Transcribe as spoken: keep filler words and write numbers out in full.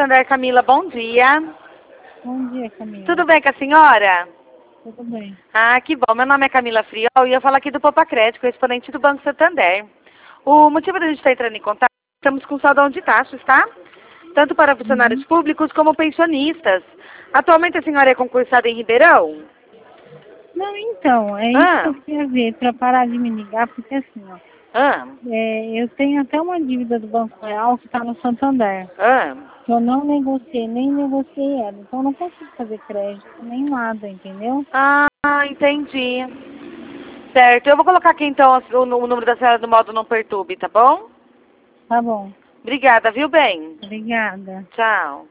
Santander, Camila, bom dia. Bom dia, Camila. Tudo bem com a senhora? Tudo bem. Ah, que bom. Meu nome é Camila Friol e eu falo aqui do Poupa Crédito, correspondente do Banco Santander. O motivo da gente estar entrando em contato, estamos com saudão de taxas, tá? Tanto para funcionários Uhum. públicos como pensionistas. Atualmente a senhora é concursada em Ribeirão? Não, então, é isso que Ah, eu queria ver, para parar de me ligar, porque assim, ó, ah, é, eu tenho até uma dívida do Banco Real que está no Santander, ah. que eu não negociei, nem negociei ela, então eu não consigo fazer crédito, nem nada, entendeu? Ah, entendi. Certo, eu vou colocar aqui então o, o número da senhora do modo não perturbe, tá bom? Tá bom, Obrigada, viu, bem? obrigada. Tchau.